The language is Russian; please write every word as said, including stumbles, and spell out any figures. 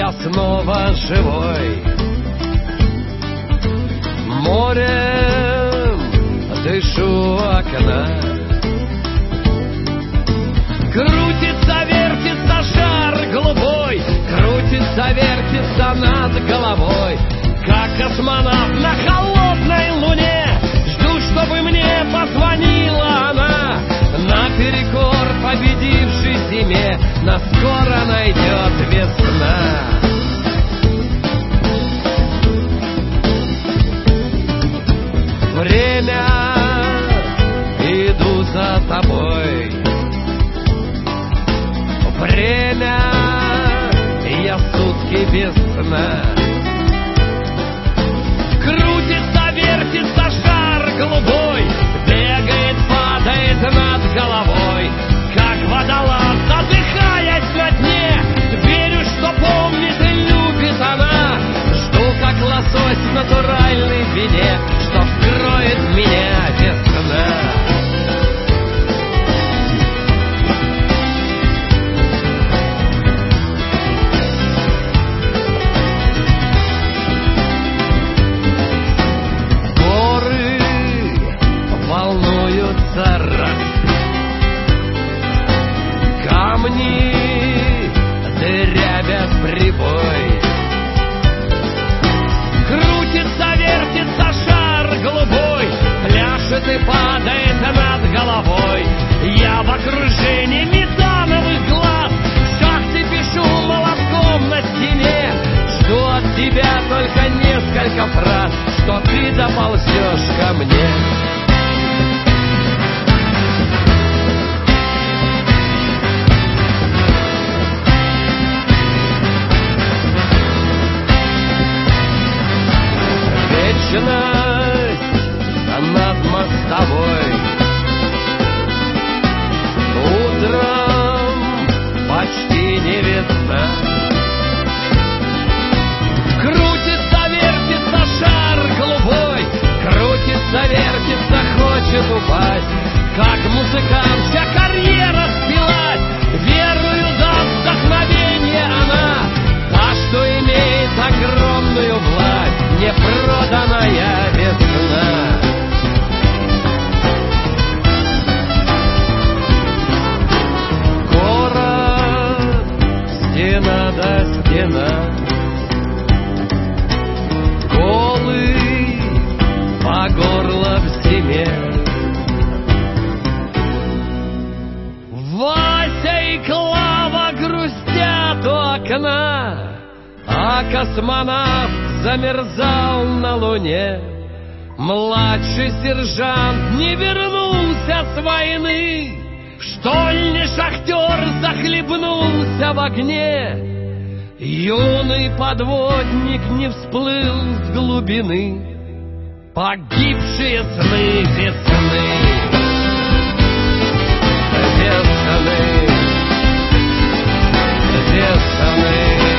я снова живой. Морем дышу у окна. Крутится, вертится шар голубой, крутится, вертится над головой. Как космонавт на холодной луне, жду, чтобы мне позвонила она. Наперекор победившей зиме нас скоро найдет весна. Время, иду за тобой. Время, я сутки без сна. Крутится, вертится шар голубой, бегает, падает над головой. Как водолаз, задыхаясь на дне, верю, что помнит и любит она. Жду, как лосось в натуральной вине, что вскроет меня весна. Камни дырявят прибой. Крутится, вертится шар голубой, пляшет и падает над головой. Я в окружении метановых глаз, в шахте пишу молотком на стене. Жду от тебя только несколько фраз, что ты доползешь ко мне. Вечность над мостовой. Утром почти не весна. Крутится, вертится шар голубой, крутится, вертится, хочет упасть. Как музыкант вся карьера спилась, верую, даст вдохновение она. Та, что имеет огромную власть, непроданная весна. Город, стена до стена, голый по горло в зиме. Вася и Клава грустят у окна, а космонавт замерзал на луне. Младший сержант не вернулся с войны, штольный шахтер захлебнулся в огне. Юный подводник не всплыл с глубины. Погибшие сны весны, весны, весны.